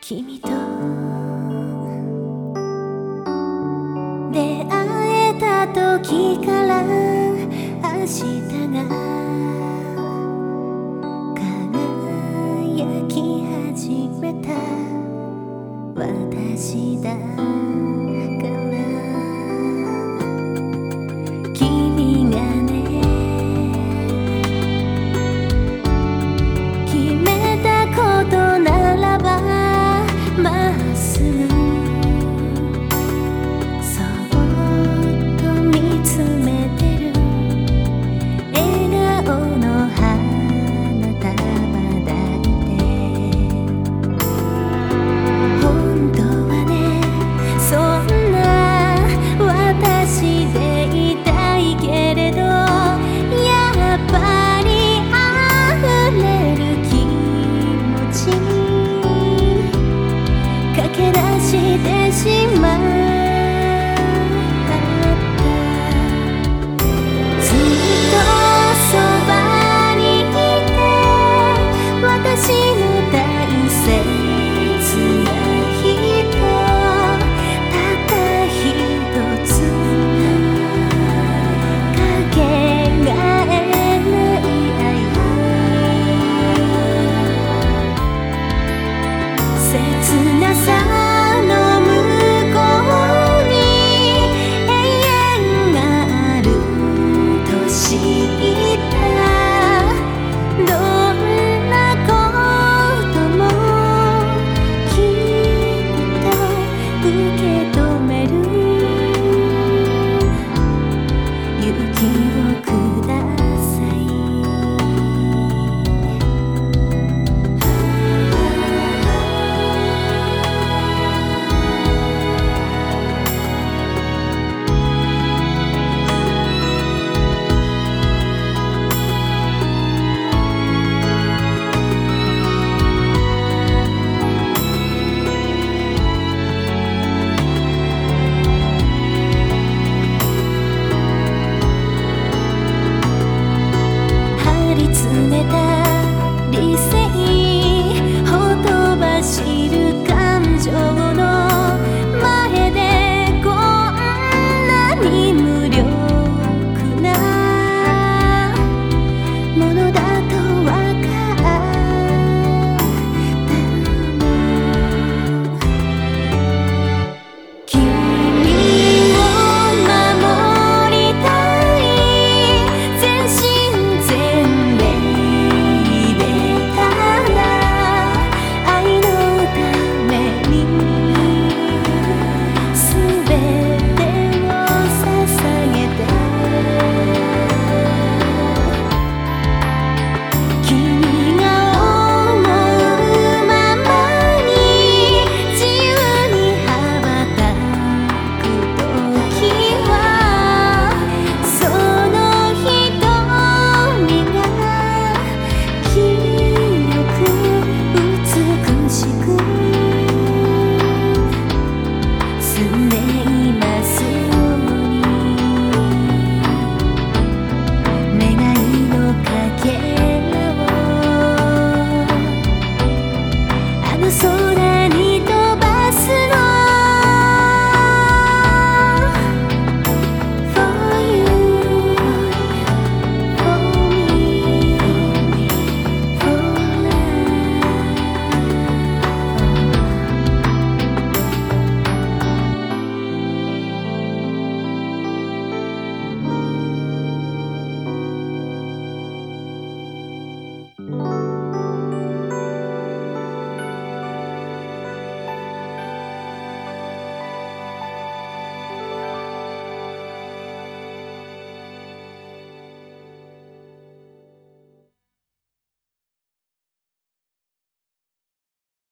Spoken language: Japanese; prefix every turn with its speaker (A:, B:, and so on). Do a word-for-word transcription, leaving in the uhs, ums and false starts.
A: 君と出会えた時から明日が輝き始めた私だから君がね決めたことならばまっすぐそっと見つめてる笑顔の花束抱いて本当はねそんな私でいたいけれどやっぱり溢れる気持ちに駆け出してしまったずっとそばにいて私の大切な人たった一つかけがえない愛切なさの向こうに永遠があると知ったどんなこともきっと受け止める勇気をください張り詰めた理性